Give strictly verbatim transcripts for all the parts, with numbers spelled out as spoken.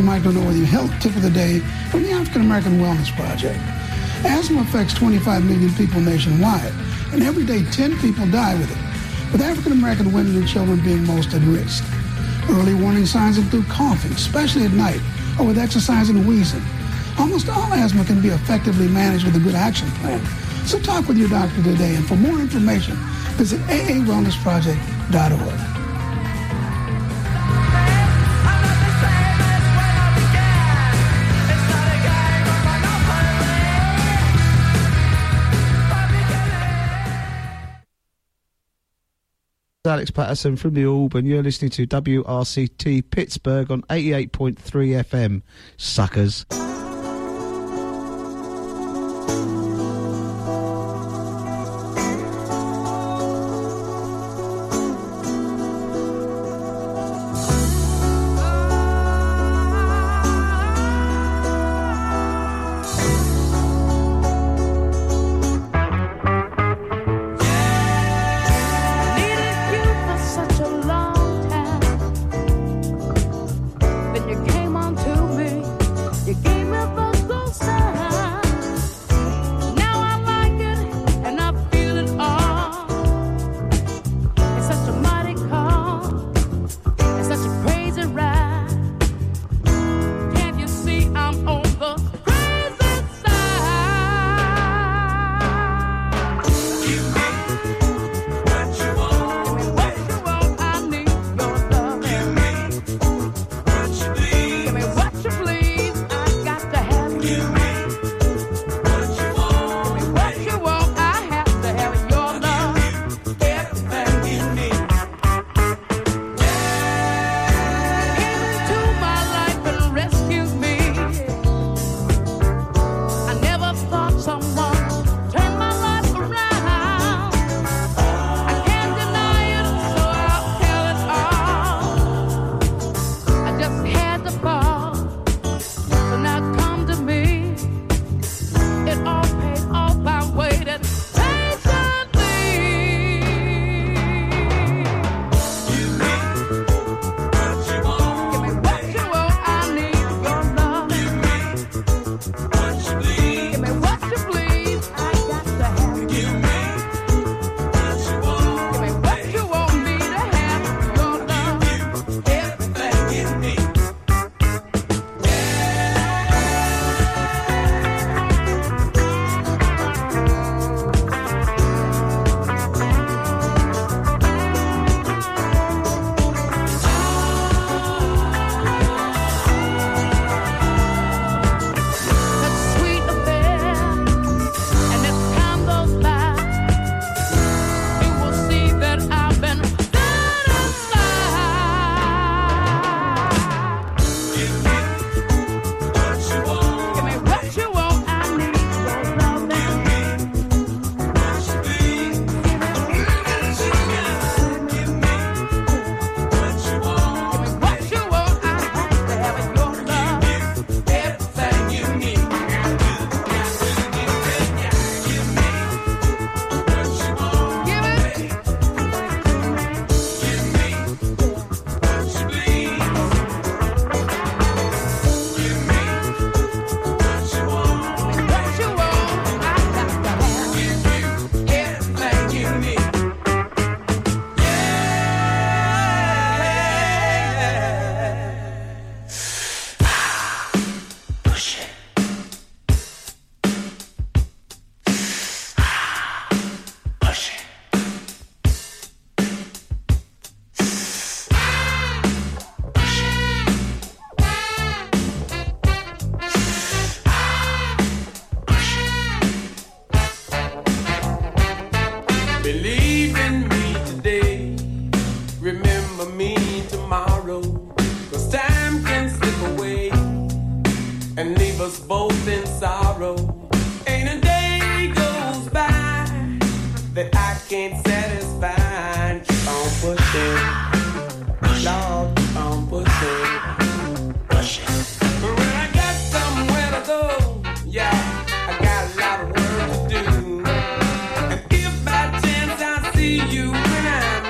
you'd like to know with your health tip of the day from the African American Wellness Project. Asthma affects twenty-five million people nationwide, and every day ten people die with it, with African American women and children being most at risk. Early warning signs include coughing, especially at night, or with exercise and wheezing. Almost all asthma can be effectively managed with a good action plan. So talk with your doctor today, and for more information, visit A A wellness project dot org. Alex Patterson from the Auburn. You're listening to W R C T Pittsburgh on eighty-eight point three F M. Suckers.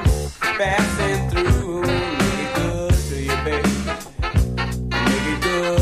Passing through, make it good to you, baby. Make it good.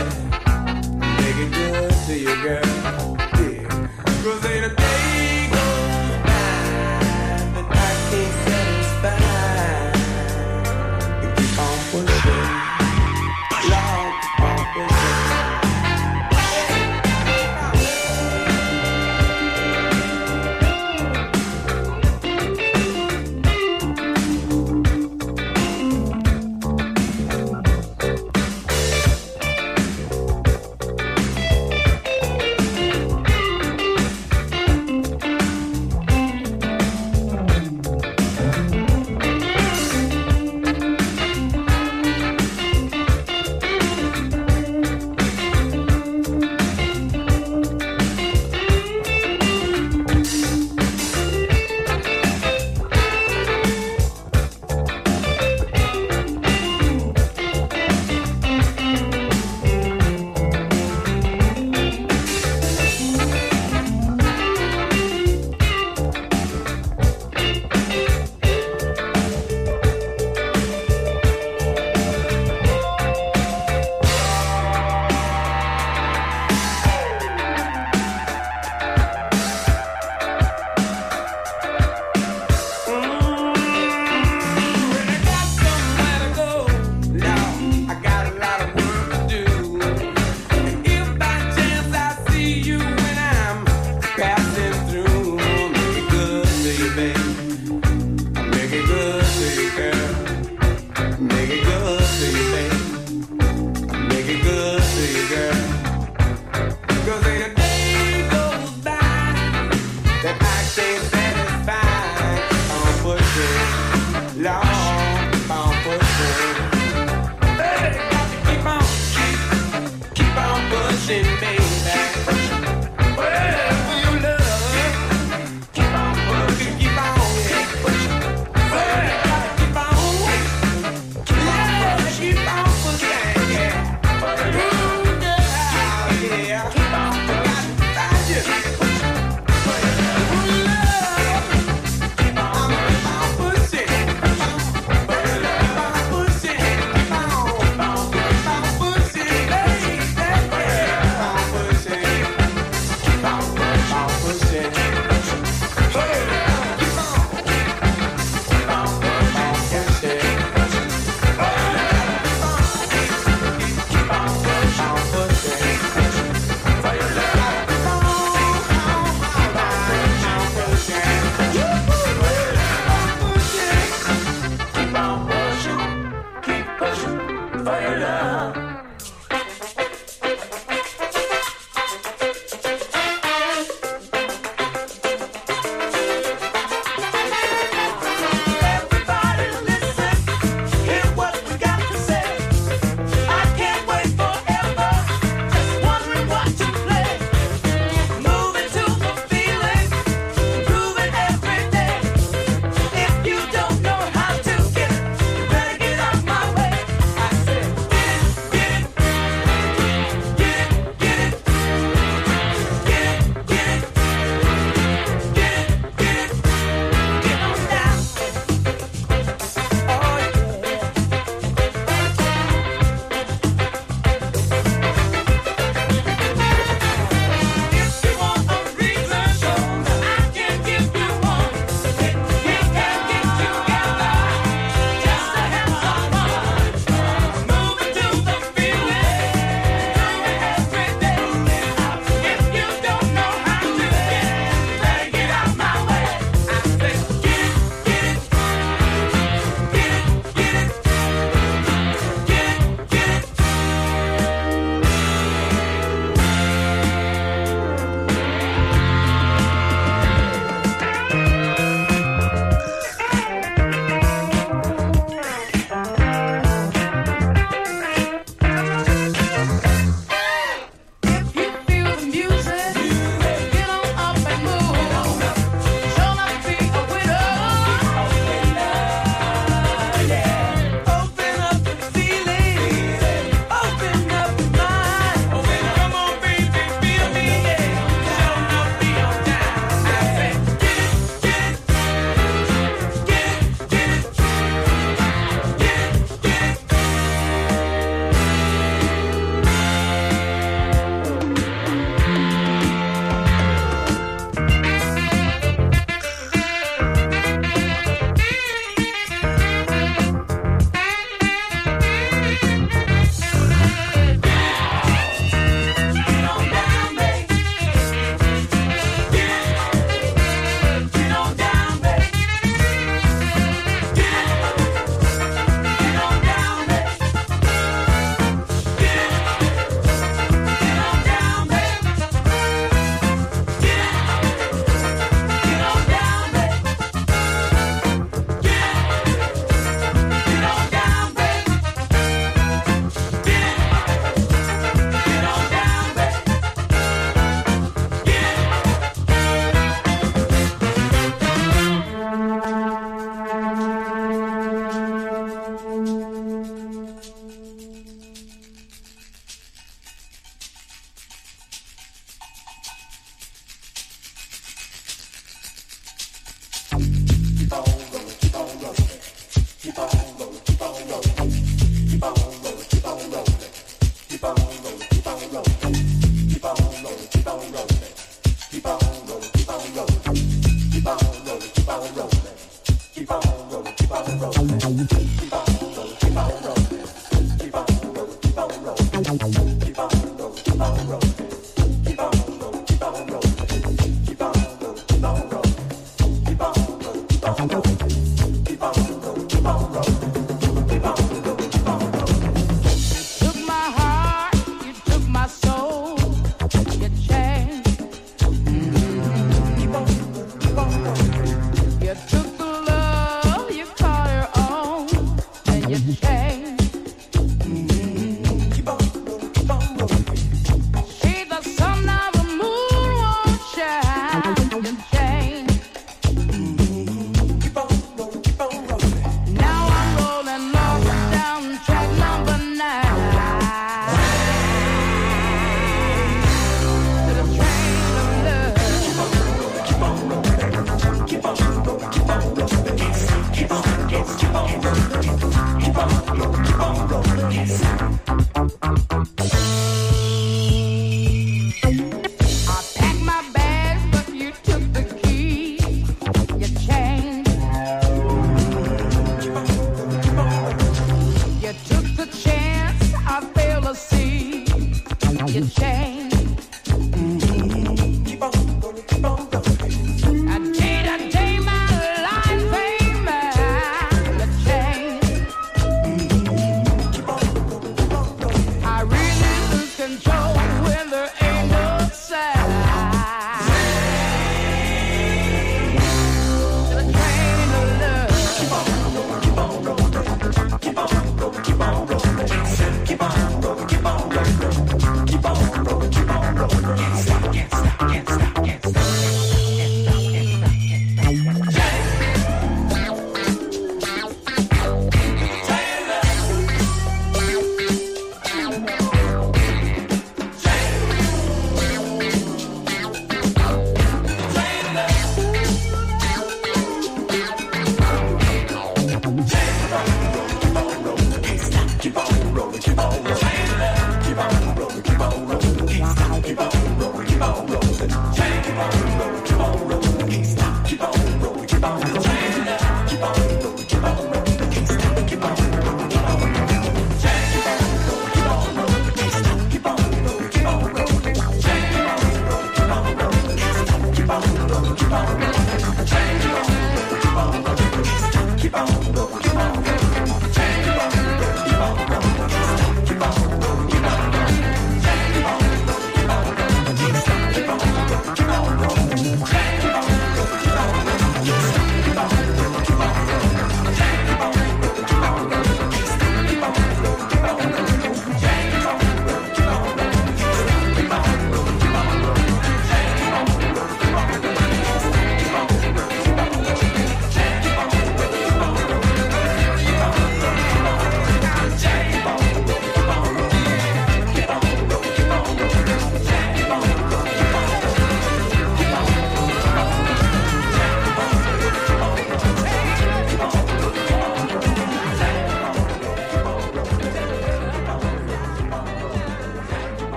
Make it good to you, girl. Yeah. 'Cause ain't a day goes by that I can't satisfy. You keep on pushing, Lord, keep on pushing.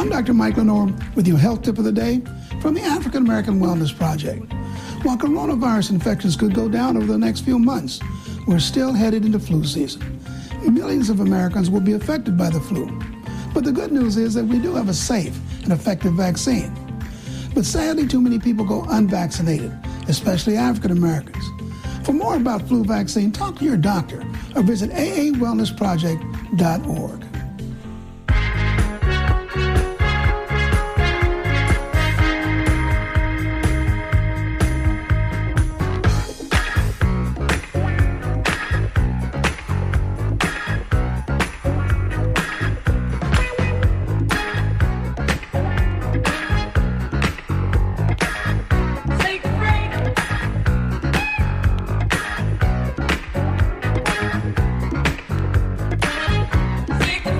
I'm Doctor Mike Lenore with your health tip of the day from the African American Wellness Project. While coronavirus infections could go down over the next few months, we're still headed into flu season. Millions of Americans will be affected by the flu. But the good news is that we do have a safe and effective vaccine. But sadly, too many people go unvaccinated, especially African Americans. For more about flu vaccine, talk to your doctor or visit A A wellness project dot org. Sick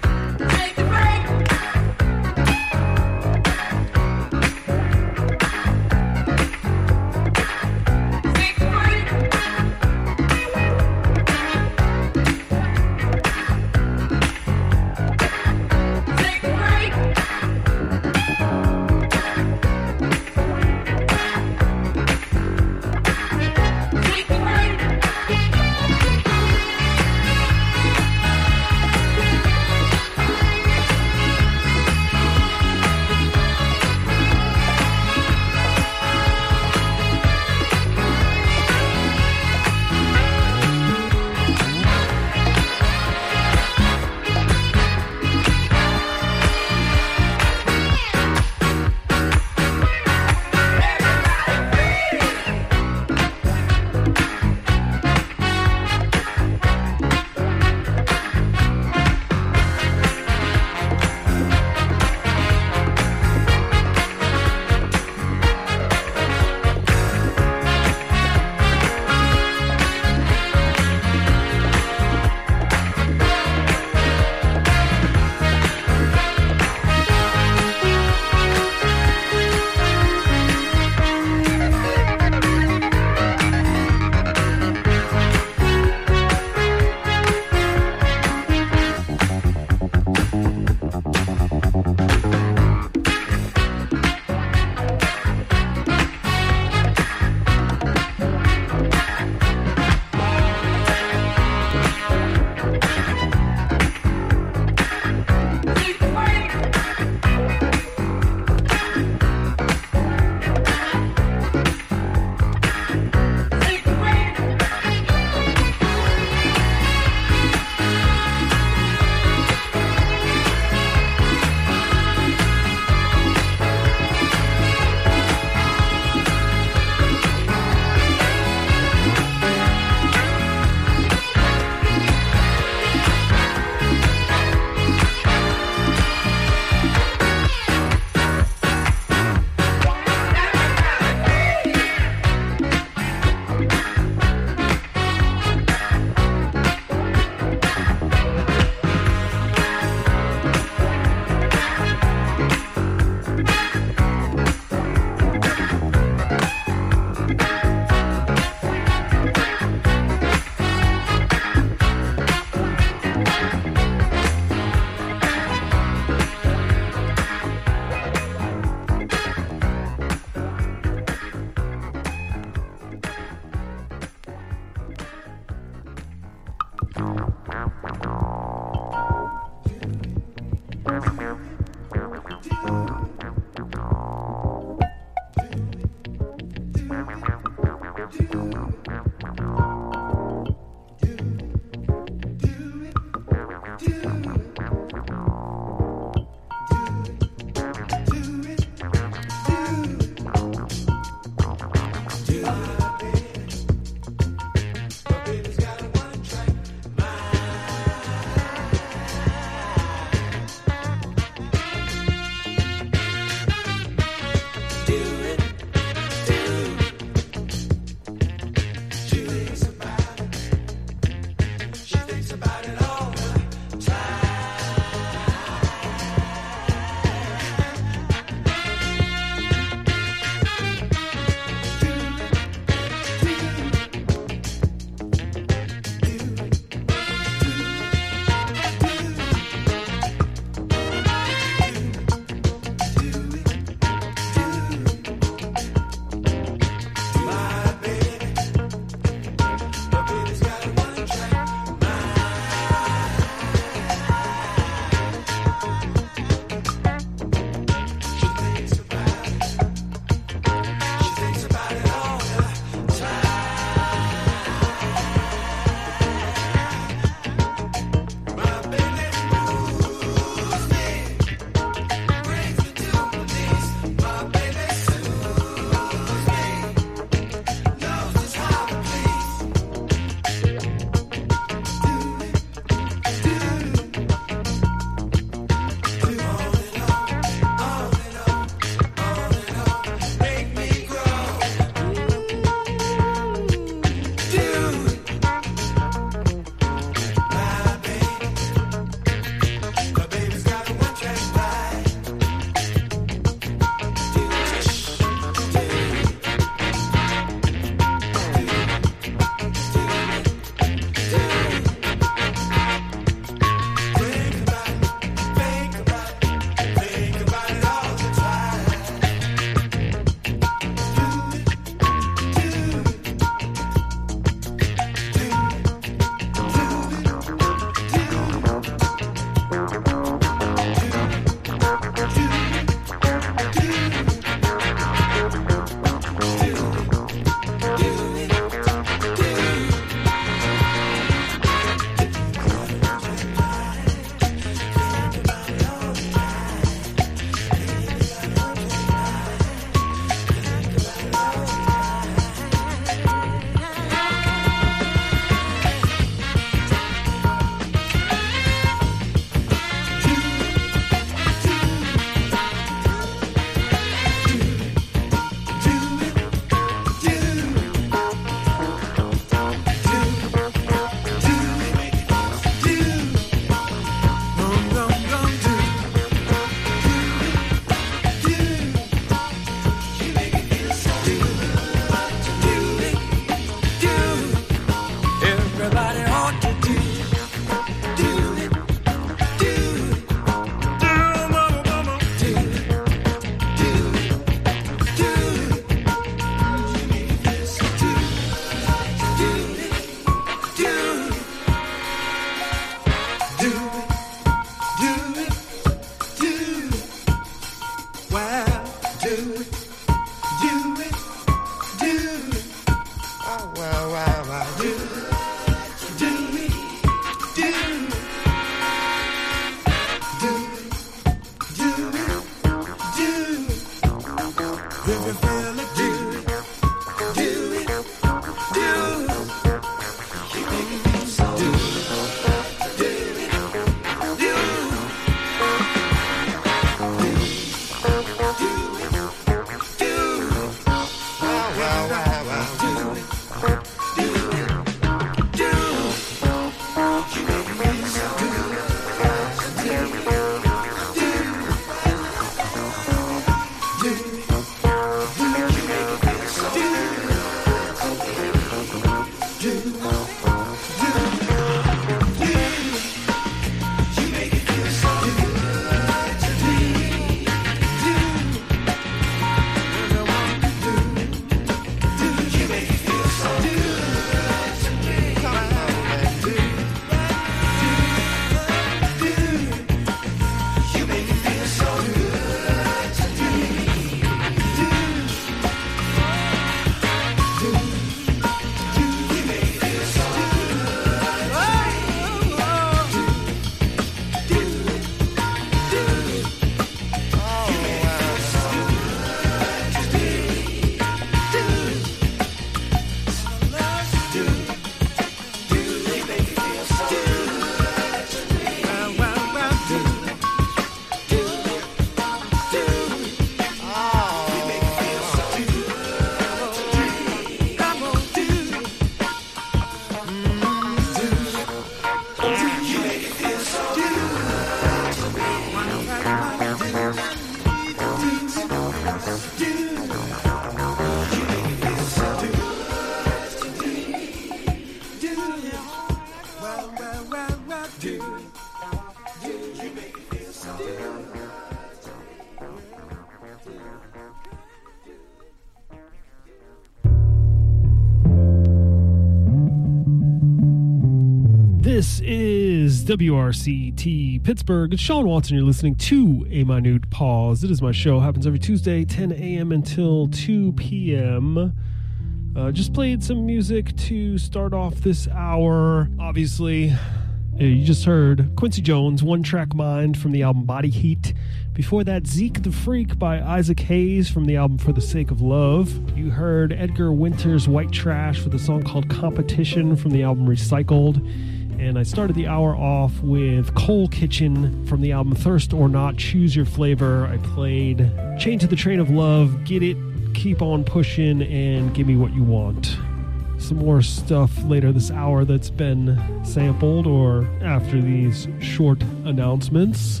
This is W R C T Pittsburgh. It's Sean Watson. You're listening to A Minute Pause. It is my show. Happens every Tuesday, ten a.m. until two p.m. Uh, just played some music to start off this hour. Obviously, you just heard Quincy Jones, One Track Mind from the album Body Heat. Before that, Zeke the Freak by Isaac Hayes from the album For the Sake of Love. You heard Edgar Winter's White Trash with a song called Competition from the album Recycled. And I started the hour off with Coal Kitchen from the album Thirst or Not, Choose Your Flavor. I played Chain to the Train of Love, Get It, Keep on Pushing, and Give Me What You Want. Some more stuff later this hour that's been sampled or after these short announcements.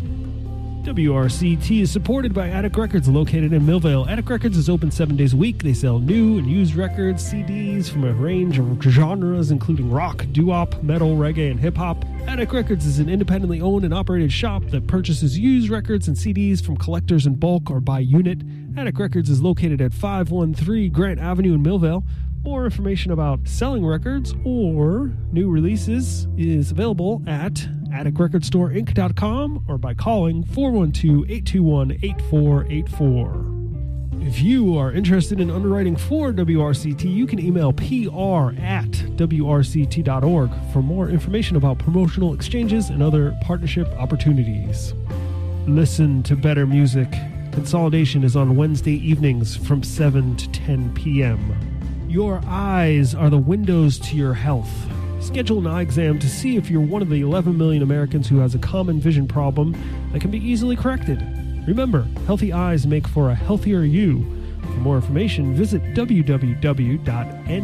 W R C T is supported by Attic Records, located in Millvale. Attic Records is open seven days a week. They sell new and used records, C Ds from a range of genres, including rock, doo-wop, metal, reggae, and hip-hop. Attic Records is an independently owned and operated shop that purchases used records and C Ds from collectors in bulk or by unit. Attic Records is located at five one three Grant Avenue in Millvale. More information about selling records or new releases is available at attic record store inc dot com or by calling four one two, eight two one, eight four eight four. If you are interested in underwriting for W R C T, you can email P R at W R C T dot org for more information about promotional exchanges and other partnership opportunities. Listen to better music. Consolidation is on Wednesday evenings from seven to ten p.m. Your eyes are the windows to your health. Schedule an eye exam to see if you're one of the eleven million Americans who has a common vision problem that can be easily corrected. Remember, healthy eyes make for a healthier you. For more information, visit w w w dot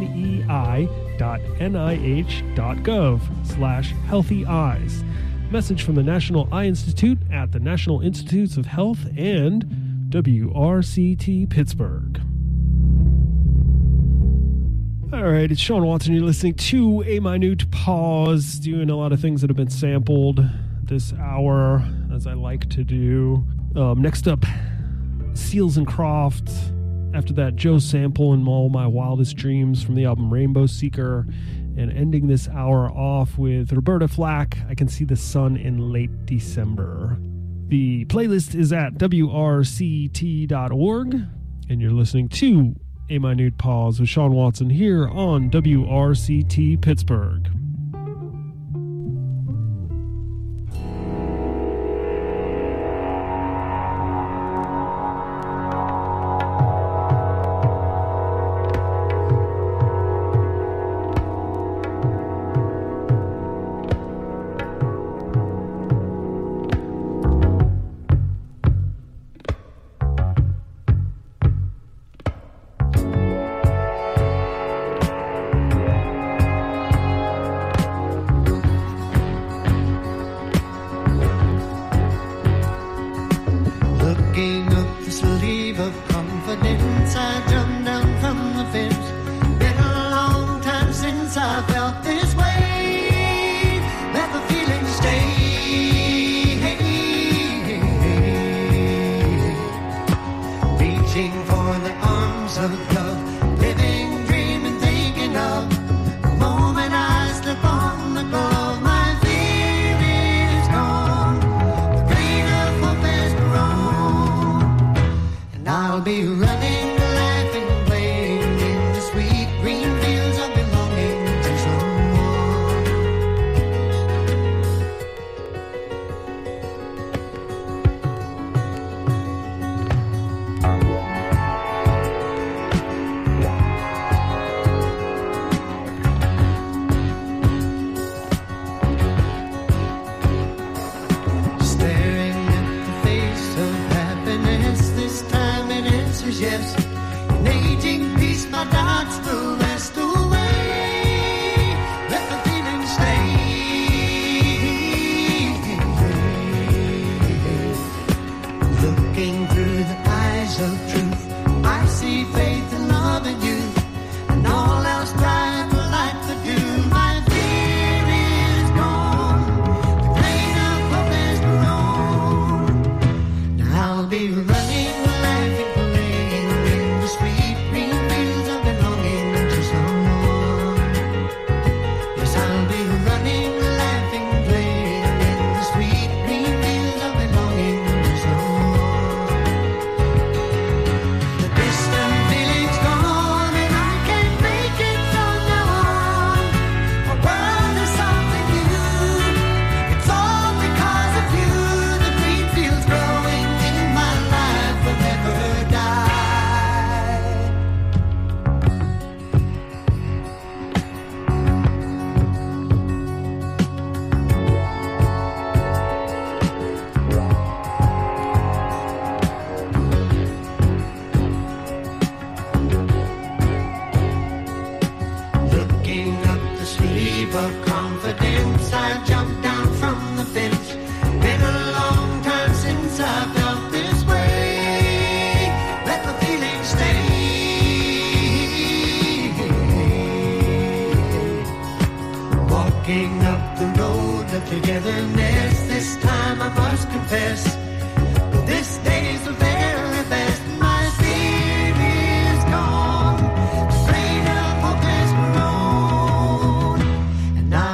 nei dot n i h dot gov slash healthy eyes. Message from the National Eye Institute at the National Institutes of Health and W R C T Pittsburgh. All right, it's Sean Watson. You're listening to A Minute Pause, doing a lot of things that have been sampled this hour, as I like to do. Um, next up, Seals and Crofts. After that, Joe Sample and All My Wildest Dreams from the album Rainbow Seeker. And ending this hour off with Roberta Flack, I Can See the Sun in Late December. The playlist is at W R C T dot org, and you're listening to A Minute Pause with Sean Watson here on W R C T Pittsburgh. Now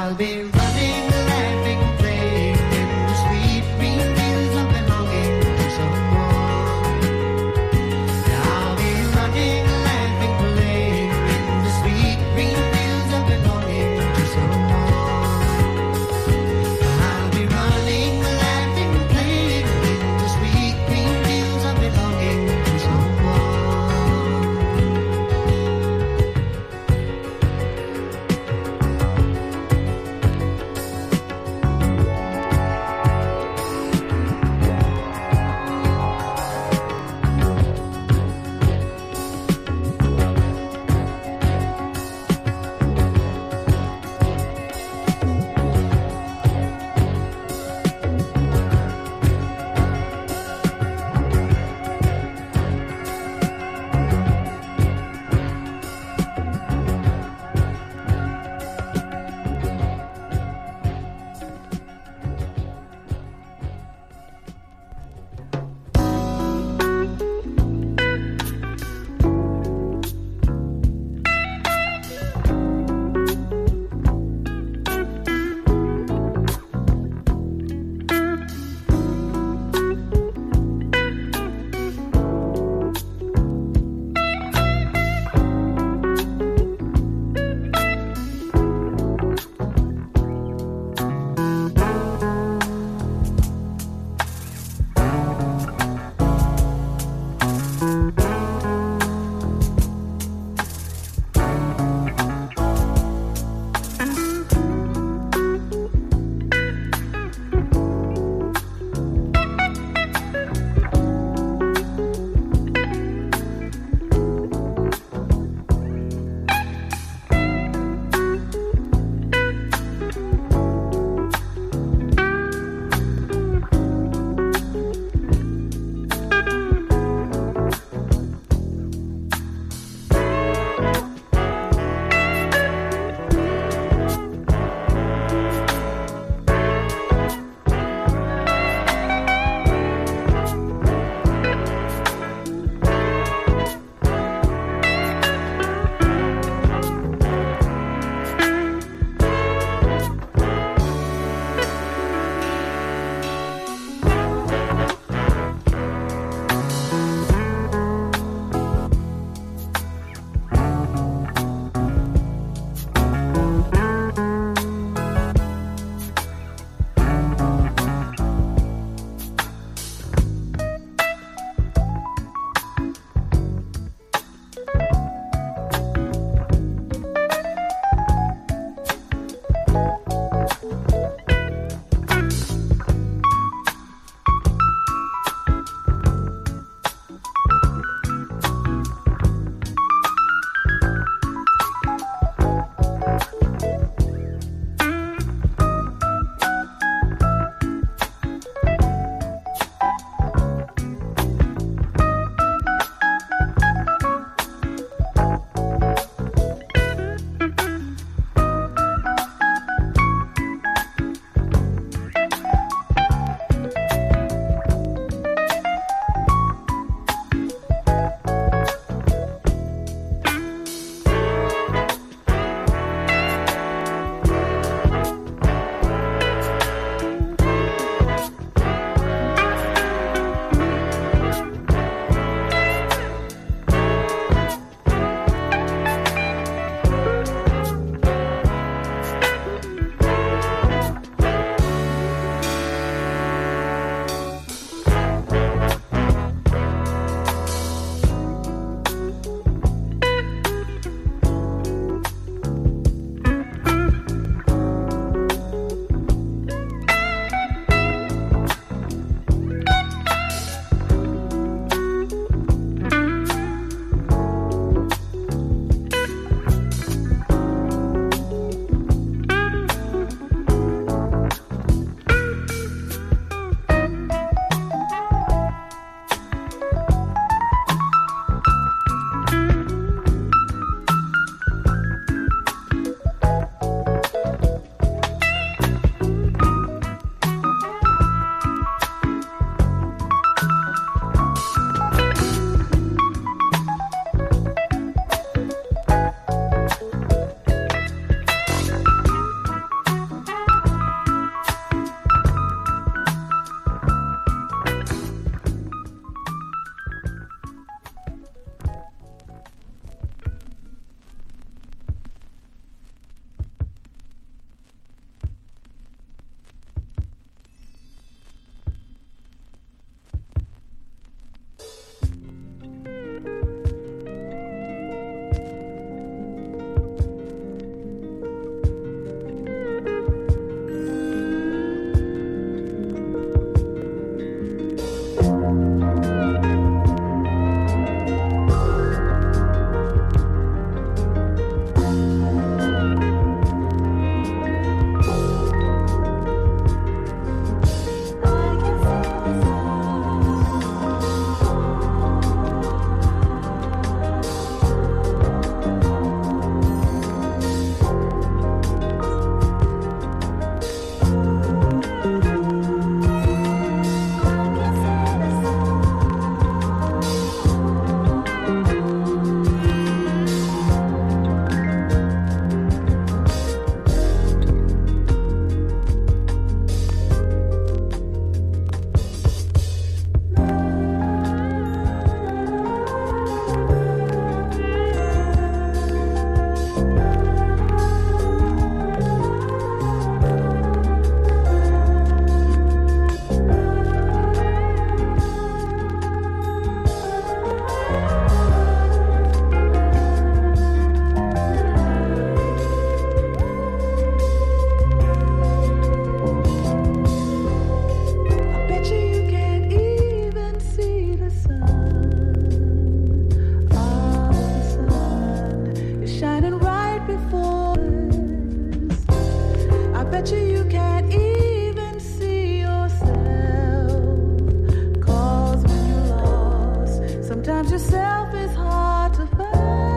yourself is hard to find.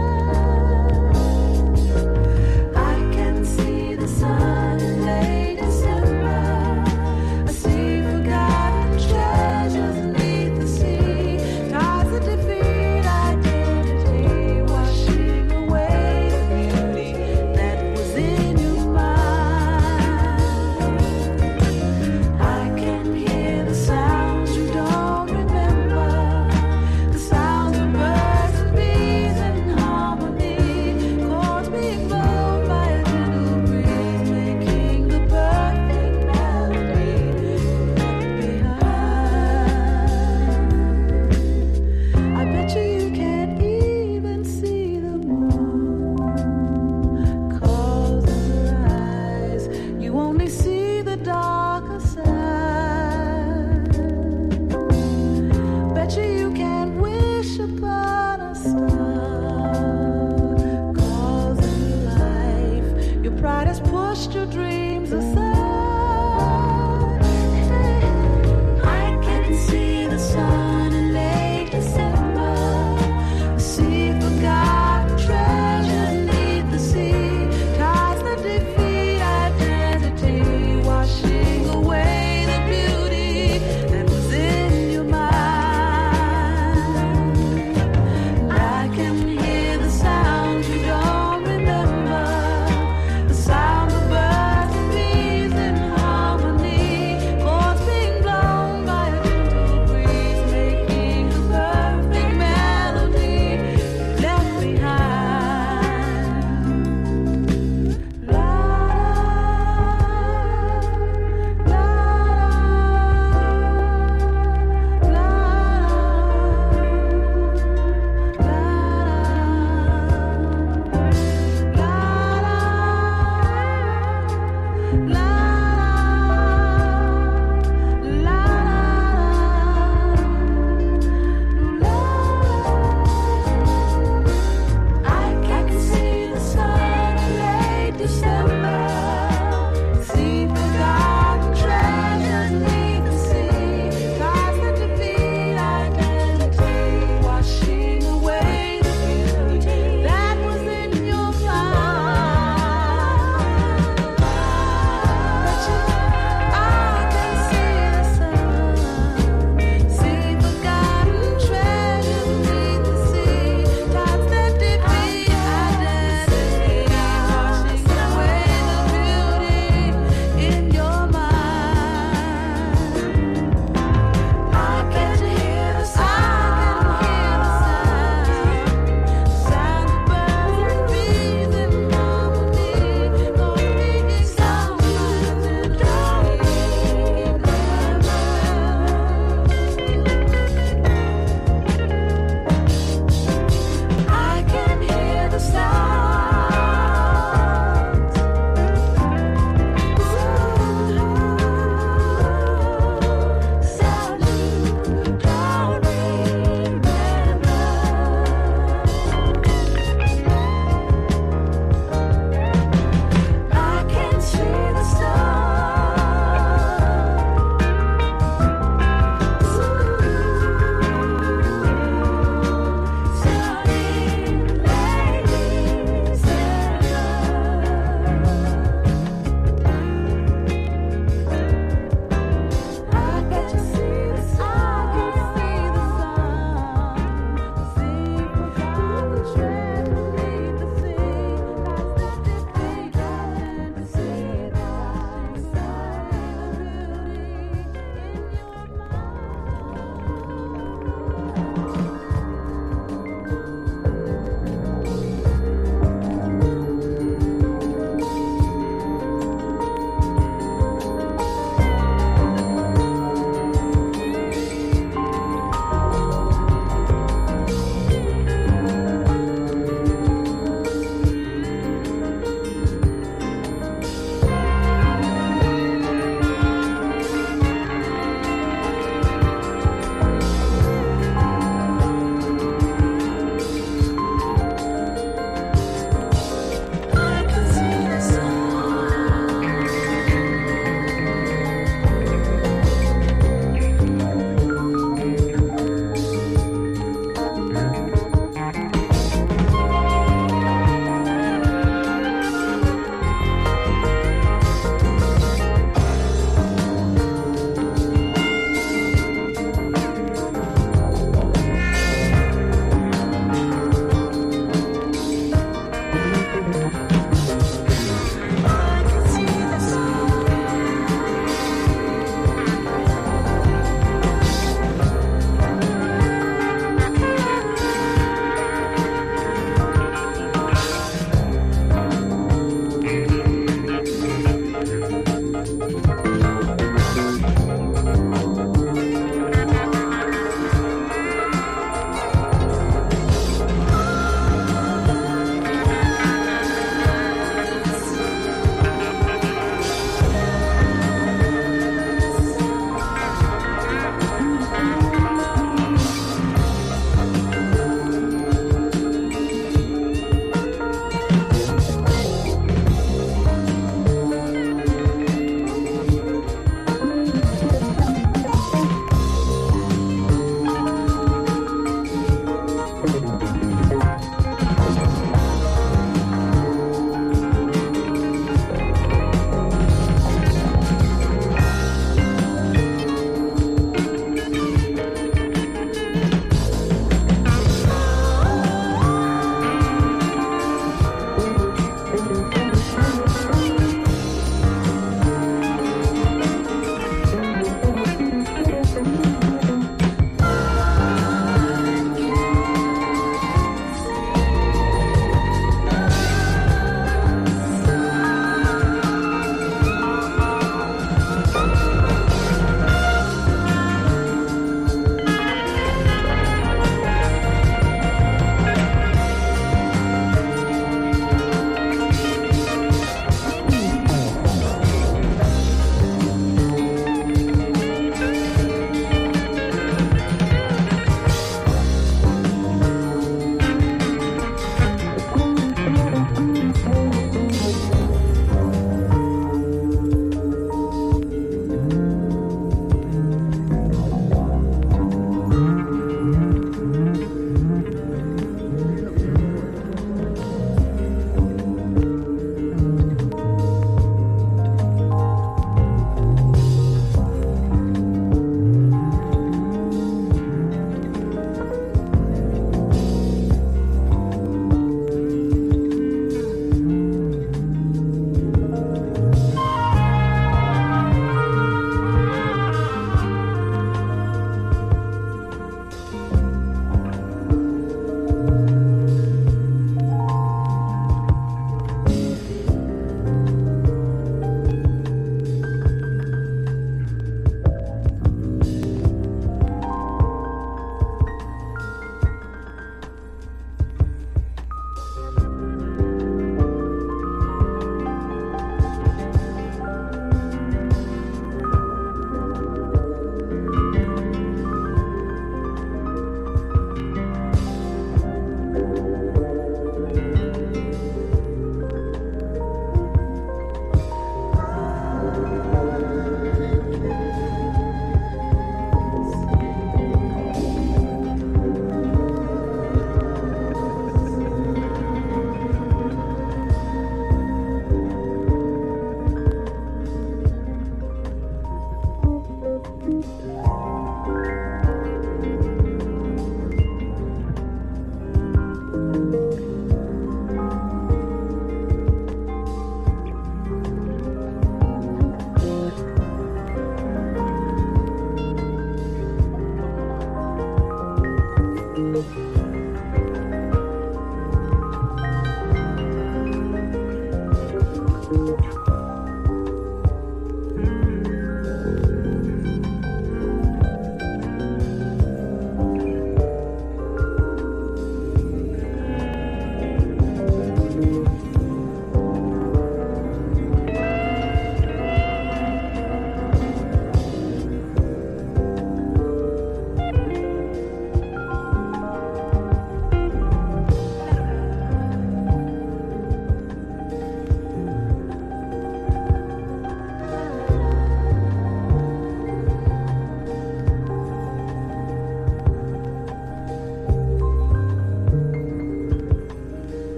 I can see the sun in late December. I see forgotten treasures beneath the sea. Tides of defeat, identity, washing away the beauty that was in your mind. I can hear the sounds you don't remember, the sounds of birds and bees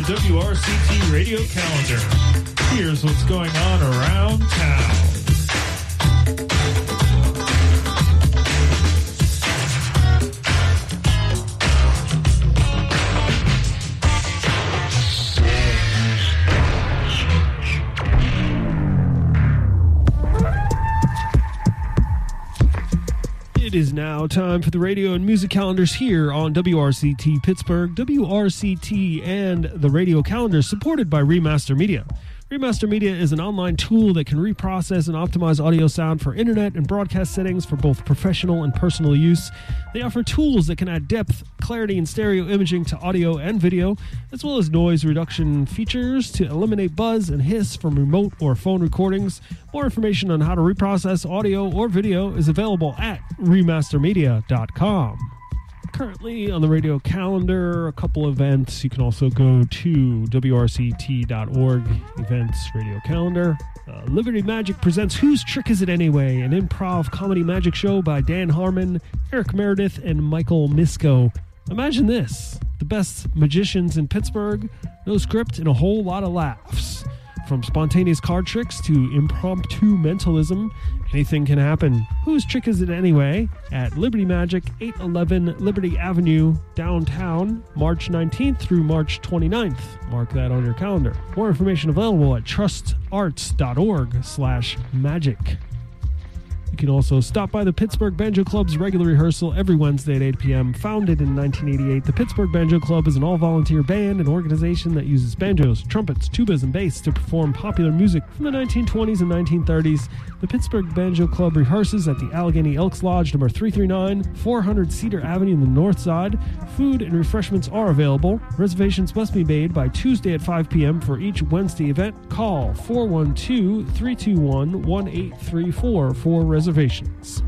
W R C T radio calendar. Here's what's going on around town. It is now time for the radio and music calendars here on W R C T Pittsburgh. W R C T and the radio calendar supported by Remaster Media. Remaster Media is an online tool that can reprocess and optimize audio sound for internet and broadcast settings for both professional and personal use. They offer tools that can add depth, clarity, and stereo imaging to audio and video, as well as noise reduction features to eliminate buzz and hiss from remote or phone recordings. More information on how to reprocess audio or video is available at remaster media dot com. Currently on the radio calendar, a couple events. You can also go to W R C T dot org, events, radio calendar. Uh, Liberty Magic presents Whose Trick Is It Anyway? An improv comedy magic show by Dan Harmon, Eric Meredith, and Michael Misko. Imagine this, the best magicians in Pittsburgh, no script, and a whole lot of laughs. From spontaneous card tricks to impromptu mentalism, anything can happen. Whose trick is it anyway? At Liberty Magic, eight eleven Liberty Avenue, downtown, March nineteenth through March twenty-ninth. Mark that on your calendar. More information available at trustarts.org slash magic. You can also stop by the Pittsburgh Banjo Club's regular rehearsal every Wednesday at eight p.m. Founded in nineteen eighty-eight, the Pittsburgh Banjo Club is an all-volunteer band and organization that uses banjos, trumpets, tubas, and bass to perform popular music from the nineteen twenties and nineteen thirties. The Pittsburgh Banjo Club rehearses at the Allegheny Elks Lodge, number three thirty-nine, four hundred Cedar Avenue on the north side. Food and refreshments are available. Reservations must be made by Tuesday at five p.m. for each Wednesday event. Call four one two, three two one, one eight three four for reservations.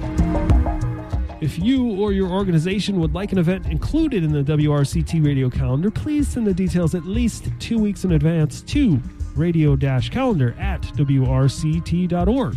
If you or your organization would like an event included in the W R C T radio calendar, please send the details at least two weeks in advance to radio-calendar at W R C T dot org.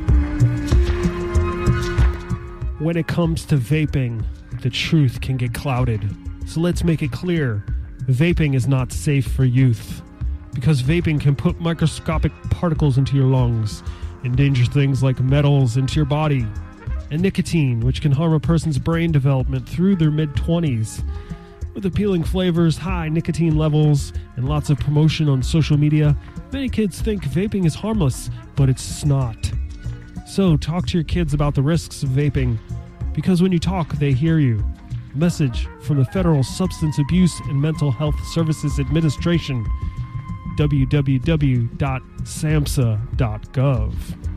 When it comes to vaping, the truth can get clouded. So let's make it clear. Vaping is not safe for youth, because vaping can put microscopic particles into your lungs, endanger things like metals into your body, and nicotine, which can harm a person's brain development through their mid-twenties. With appealing flavors, high nicotine levels, and lots of promotion on social media, many kids think vaping is harmless, but it's not. So talk to your kids about the risks of vaping, because when you talk, they hear you. Message from the Federal Substance Abuse and Mental Health Services Administration, w w w dot samhsa dot gov.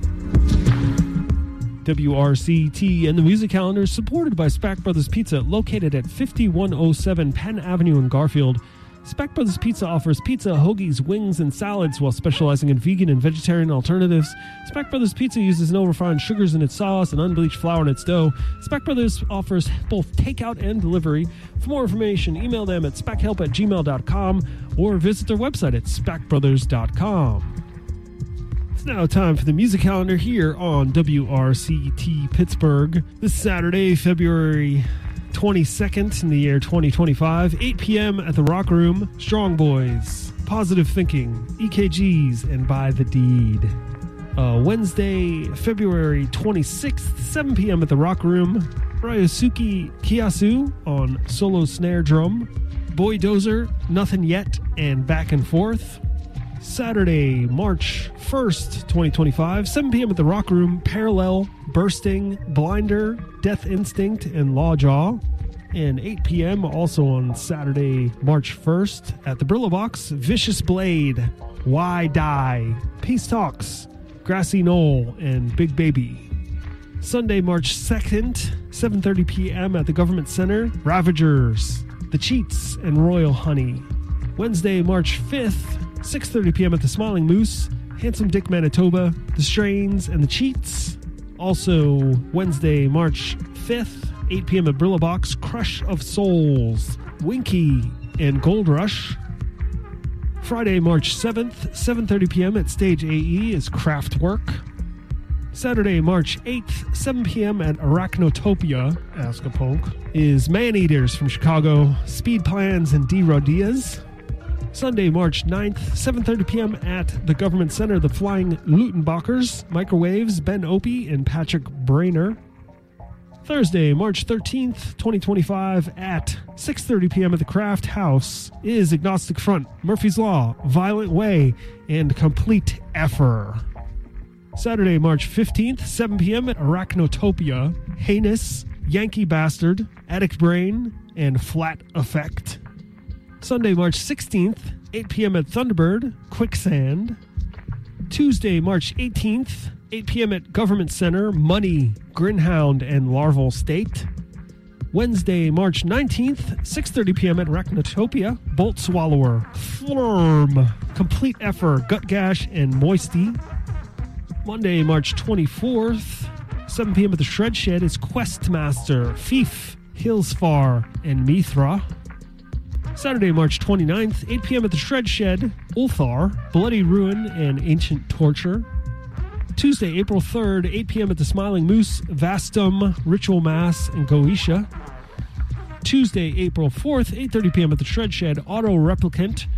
W R C T and the music calendar is supported by Spack Brothers Pizza, located at fifty-one oh seven Penn Avenue in Garfield. Spack Brothers Pizza offers pizza, hoagies, wings, and salads while specializing in vegan and vegetarian alternatives. Spack Brothers Pizza uses no refined sugars in its sauce and unbleached flour in its dough. Spack Brothers offers both takeout and delivery. For more information, email them at spackhelp at gmail dot com or visit their website at spack brothers dot com. It's now time for the music calendar here on W R C T Pittsburgh. This Saturday, February twenty-second in the year twenty twenty-five, eight p.m. at the Rock Room, Strong Boys, Positive Thinking, E K Gs, and By the Deed. Uh, Wednesday, February twenty-sixth, seven p.m. at the Rock Room, Ryosuke Kiyasu on solo snare drum, Boy Dozer, Nothing Yet, and Back and Forth. Saturday, March first, twenty twenty-five, seven p.m. at the Rock Room, Parallel, Bursting, Blinder, Death Instinct, and Lawjaw. And eight p.m. also on Saturday, March first, at the Brillo Box, Vicious Blade, Why Die, Peace Talks, Grassy Knoll, and Big Baby. Sunday, March second, seven thirty p.m. at the Government Center, Ravagers, The Cheats, and Royal Honey. Wednesday, March fifth, six thirty p.m. at the Smiling Moose, Handsome Dick Manitoba, The Strains, and The Cheats. Also, Wednesday, March fifth, eight p.m. at Brillo Box, Crush of Souls, Winky, and Gold Rush. Friday, March seventh, seven thirty p.m. at Stage A E is Kraftwerk. Saturday, March eighth, seven p.m. at Arachnotopia, Ask-A-Punk, is Man-Eaters from Chicago, Speed Plans, and D. Rodias. Sunday, March ninth, seven thirty p.m. at the Government Center, the Flying Lutenbachers, Microwaves, Ben Opie, and Patrick Brainer. Thursday, March thirteenth, twenty twenty-five at six thirty p.m. at the Craft House is Agnostic Front, Murphy's Law, Violent Way, and Complete Effer. Saturday, March fifteenth, seven p.m. at Arachnotopia, Heinous, Yankee Bastard, Addict Brain, and Flat Effect. Sunday, March sixteenth, eight p.m. at Thunderbird, Quicksand. Tuesday, March eighteenth, eight p.m. at Government Center, Money, Grinhound, and Larval State. Wednesday, March nineteenth, six thirty p.m. at Arachnotopia, Bolt Swallower, Flurm, Complete Effer, Gut Gash, and Moisty. Monday, March twenty-fourth, seven p.m. at the Shred Shed is Questmaster, Fief, Hillsfar, and Mithra. Saturday, March twenty-ninth, eight p.m. at the Shred Shed, Ulthar, Bloody Ruin, and Ancient Torture. Tuesday, April third, eight p.m. at the Smiling Moose, Vastum, Ritual Mass, and Goetia. Tuesday, April fourth, eight thirty p.m. at the Shred Shed, Auto Replicant,